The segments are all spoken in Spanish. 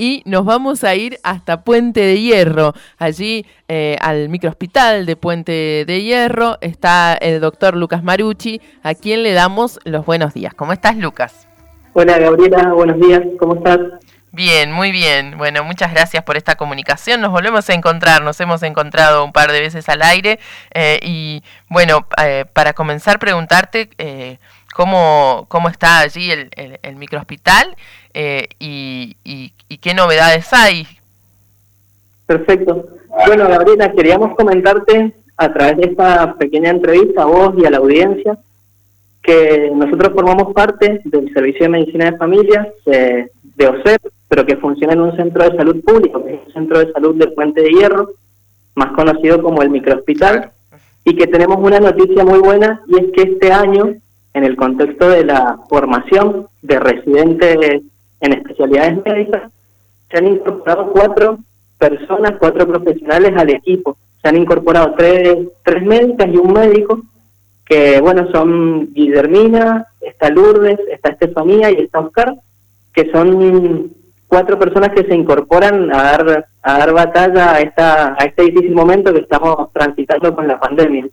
y nos vamos a ir hasta Puente de Hierro. Allí al microhospital de Puente de Hierro está el doctor Lucas Marucci, a quien le damos los buenos días. ¿Cómo estás, Lucas? Hola, Gabriela, buenos días, ¿cómo estás? Bien, muy bien. Bueno, muchas gracias por esta comunicación. Nos volvemos a encontrar, nos hemos encontrado un par de veces al aire y bueno, para comenzar preguntarte cómo está allí el microhospital y qué novedades hay. Perfecto. Bueno, Gabriela, queríamos comentarte a través de esta pequeña entrevista a vos y a la audiencia que nosotros formamos parte del Servicio de Medicina de Familias de OSEP, pero que funciona en un centro de salud público, que es el Centro de Salud de Puente de Hierro, más conocido como el microhospital, y que tenemos una noticia muy buena, y es que este año, en el contexto de la formación de residentes en especialidades médicas, se han incorporado 4 profesionales al equipo. Se han incorporado 3 médicas y un médico, que bueno, son Guillermina, está Lourdes, está Estefanía y está Oscar, que son 4 personas que se incorporan a dar batalla a este difícil momento que estamos transitando con la pandemia.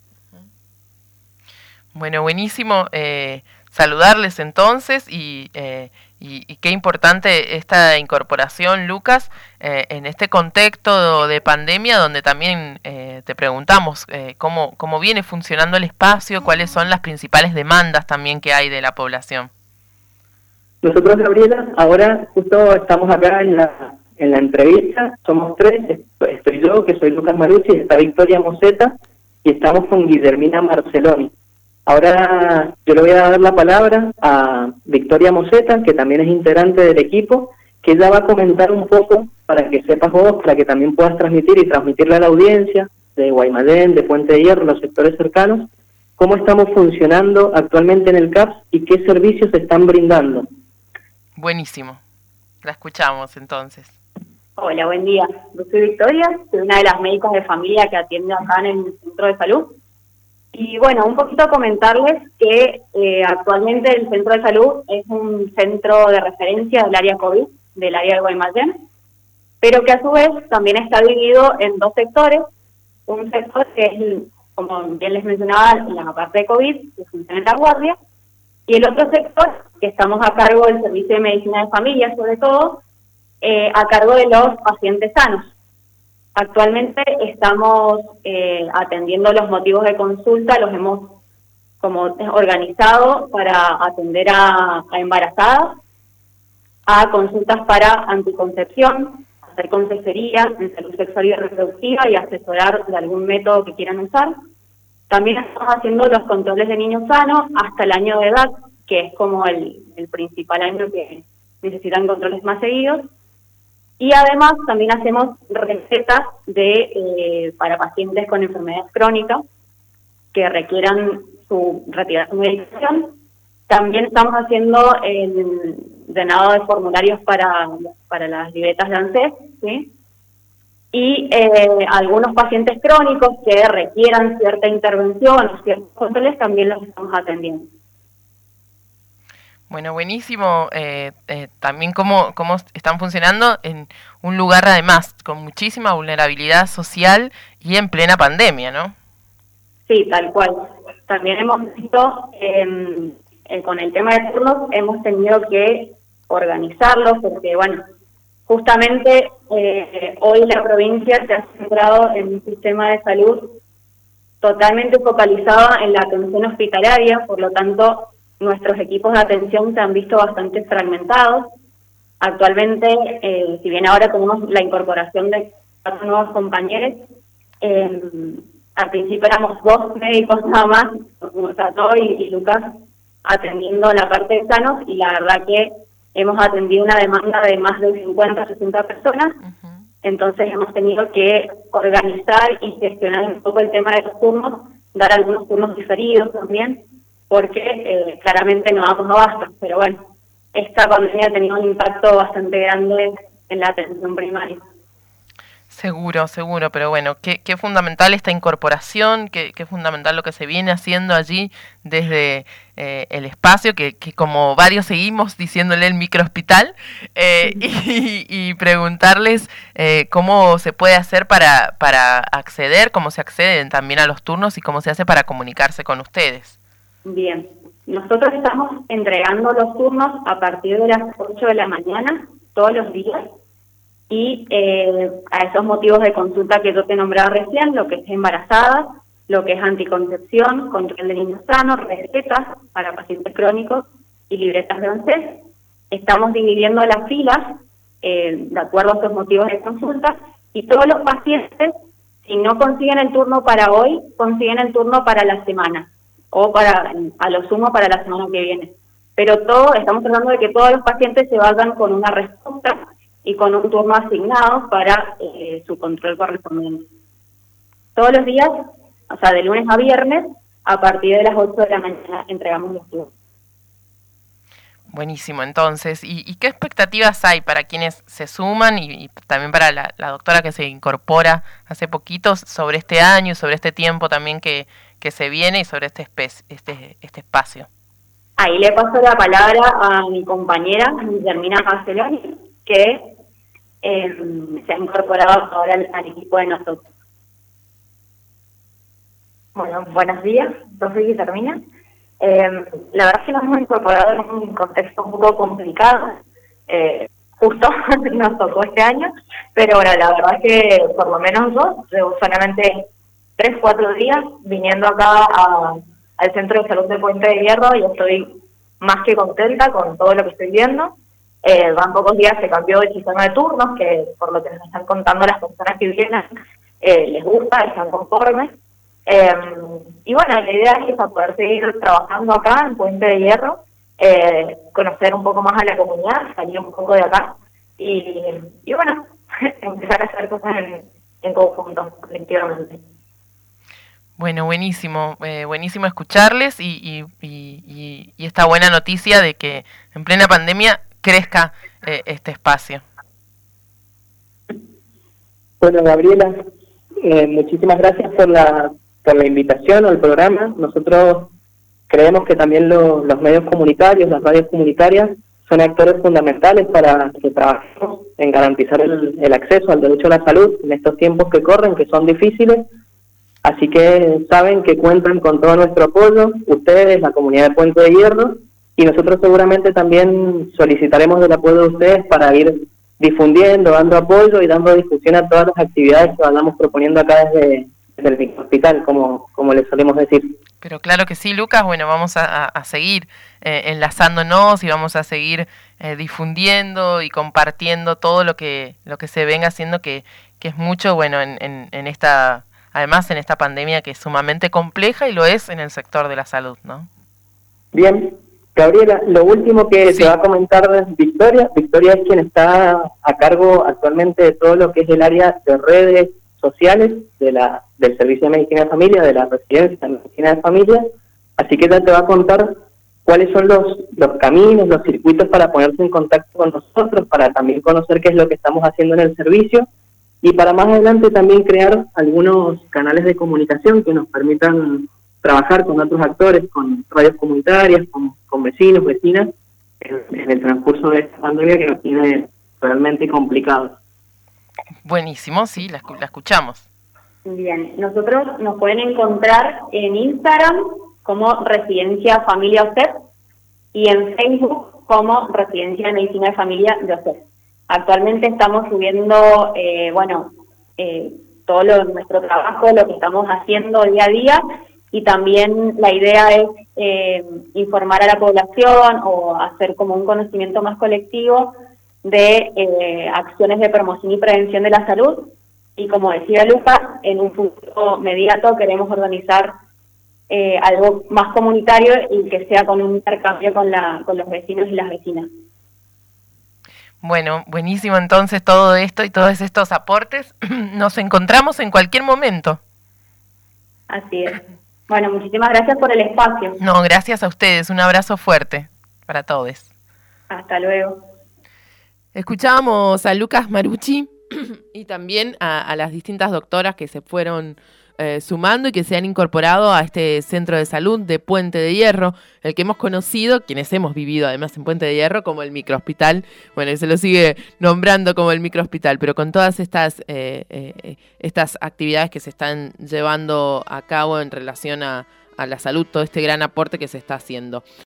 Bueno, buenísimo saludarles entonces y qué importante esta incorporación, Lucas, en este contexto de pandemia donde también te preguntamos cómo viene funcionando el espacio, cuáles son las principales demandas también que hay de la población. Nosotros, Gabriela, ahora justo estamos acá en la entrevista, somos 3, estoy yo, que soy Lucas Marucci, está Victoria Moseta, y estamos con Guillermina Marceloni. Ahora yo le voy a dar la palabra a Victoria Moseta, que también es integrante del equipo, que ella va a comentar un poco para que sepas vos, para que también puedas transmitirle a la audiencia de Guaymallén, de Puente de Hierro, los sectores cercanos, cómo estamos funcionando actualmente en el CAPS y qué servicios se están brindando. Buenísimo. La escuchamos entonces. Hola, buen día. Yo soy Victoria, soy una de las médicas de familia que atiende acá en el centro de salud. Y bueno, un poquito comentarles que actualmente el centro de salud es un centro de referencia del área COVID, del área de Guaymallén, pero que a su vez también está dividido en 2 sectores. Un sector que es, como bien les mencionaba, la parte de COVID, que funciona en la guardia, y el otro sector, que estamos a cargo del Servicio de Medicina de Familia, sobre todo, a cargo de los pacientes sanos. Actualmente estamos atendiendo los motivos de consulta, los hemos como organizado para atender a embarazadas, a consultas para anticoncepción, hacer consejería en salud sexual y reproductiva y asesorar de algún método que quieran usar. También estamos haciendo los controles de niños sanos hasta el año de edad, que es como el principal año que necesitan controles más seguidos. Y además también hacemos recetas para pacientes con enfermedades crónicas que requieran retirar su medicación. También estamos haciendo el llenado de formularios para las libretas de ANSES, ¿sí? Y algunos pacientes crónicos que requieran cierta intervención o ciertos controles también los estamos atendiendo. Bueno, buenísimo. También cómo están funcionando en un lugar además con muchísima vulnerabilidad social y en plena pandemia, ¿no? Sí, tal cual. También hemos visto con el tema de turnos hemos tenido que organizarlos porque, bueno, justamente hoy la provincia se ha centrado en un sistema de salud totalmente focalizado en la atención hospitalaria, por lo tanto nuestros equipos de atención se han visto bastante fragmentados. Actualmente, si bien ahora tenemos la incorporación de 4 nuevos compañeros, al principio éramos 2 médicos nada más, o sea, yo y Lucas, atendiendo la parte de sanos, y la verdad que hemos atendido una demanda de más de 50 a 60 personas. Uh-huh. Entonces hemos tenido que organizar y gestionar un poco el tema de los turnos, dar algunos turnos diferidos también, porque claramente no damos abasto, pero bueno, esta pandemia ha tenido un impacto bastante grande en la atención primaria. Seguro, pero bueno, qué fundamental esta incorporación, qué fundamental lo que se viene haciendo allí desde el espacio, que como varios seguimos diciéndole el microhospital, y preguntarles cómo se puede hacer para acceder, cómo se acceden también a los turnos y cómo se hace para comunicarse con ustedes. Bien, nosotros estamos entregando los turnos a partir de las 8 de la mañana, todos los días, y a esos motivos de consulta que yo te nombraba recién, lo que es embarazada, lo que es anticoncepción, control de niños sanos, recetas para pacientes crónicos y libretas de ANSES. Estamos dividiendo las filas de acuerdo a esos motivos de consulta, y todos los pacientes, si no consiguen el turno para hoy, consiguen el turno para la semana, o a lo sumo para la semana que viene. Pero estamos tratando de que todos los pacientes se vayan con una respuesta y con un turno asignado para su control correspondiente. Todos los días, o sea, de lunes a viernes, a partir de las 8 de la mañana entregamos los turnos. Buenísimo, entonces. ¿Y qué expectativas hay para quienes se suman y también para la doctora que se incorpora hace poquito sobre este año y sobre este tiempo también que se viene y sobre este espacio? Ahí le paso la palabra a mi compañera, Guillermina Marceloni, que se ha incorporado ahora al equipo de nosotros. Bueno, buenos días, yo soy Guillermina. La verdad es que nos hemos incorporado en un contexto un poco complicado, justo nos tocó este año, pero bueno, la verdad es que por lo menos yo llevo solamente 3-4 días viniendo acá al Centro de Salud de Puente de Hierro y estoy más que contenta con todo lo que estoy viendo. Van pocos días, se cambió el sistema de turnos, que por lo que nos están contando las personas que vienen, les gusta, están conformes. Y bueno, la idea es poder seguir trabajando acá en Puente de Hierro, conocer un poco más a la comunidad, salir un poco de acá y bueno, empezar a hacer cosas en conjunto, colectivamente. Bueno, buenísimo escucharles y esta buena noticia de que en plena pandemia crezca este espacio. Bueno, Gabriela, muchísimas gracias por la invitación al programa. Nosotros creemos que también los medios comunitarios, las radios comunitarias, son actores fundamentales para que trabajemos en garantizar el acceso al derecho a la salud en estos tiempos que corren, que son difíciles. Así que saben que cuentan con todo nuestro apoyo, ustedes, la comunidad de Puente de Hierro, y nosotros seguramente también solicitaremos el apoyo de ustedes para ir difundiendo, dando apoyo y dando difusión a todas las actividades que vamos proponiendo acá desde el microhospital, como les solemos decir. Pero claro que sí, Lucas. Bueno, vamos a seguir enlazándonos y vamos a seguir difundiendo y compartiendo todo lo que se venga haciendo, que es mucho, bueno, en esta, además en esta pandemia que es sumamente compleja y lo es en el sector de la salud, ¿no? Bien, Gabriela, lo último que te va a comentar Victoria. Victoria es quien está a cargo actualmente de todo lo que es el área de redes sociales del Servicio de Medicina de Familia, de la Residencia de Medicina de Familia, así que ella te va a contar cuáles son los caminos, los circuitos para ponerse en contacto con nosotros, para también conocer qué es lo que estamos haciendo en el servicio, y para más adelante también crear algunos canales de comunicación que nos permitan trabajar con otros actores, con radios comunitarias, con vecinos, vecinas, en el transcurso de esta pandemia que nos tiene realmente complicados. Buenísimo, sí, la escuchamos. Bien, nosotros nos pueden encontrar en Instagram como Residencia Familia OSEP y en Facebook como Residencia de Medicina de Familia de OSEP. Actualmente estamos subiendo, todo nuestro trabajo, lo que estamos haciendo día a día, y también la idea es informar a la población o hacer como un conocimiento más colectivo de acciones de promoción y prevención de la salud. Y como decía Lucas, en un futuro inmediato queremos organizar algo más comunitario y que sea con un intercambio con los vecinos y las vecinas. Bueno, buenísimo entonces todo esto y todos estos aportes. Nos encontramos en cualquier momento. Así es. Bueno, muchísimas gracias por el espacio. No, gracias a ustedes. Un abrazo fuerte para todos. Hasta luego. Escuchábamos a Lucas Marucci Y también a las distintas doctoras que se fueron sumando y que se han incorporado a este centro de salud de Puente de Hierro, el que hemos conocido, quienes hemos vivido además en Puente de Hierro, como el microhospital. Bueno, se lo sigue nombrando como el microhospital, pero con todas estas actividades que se están llevando a cabo en relación a la salud, todo este gran aporte que se está haciendo.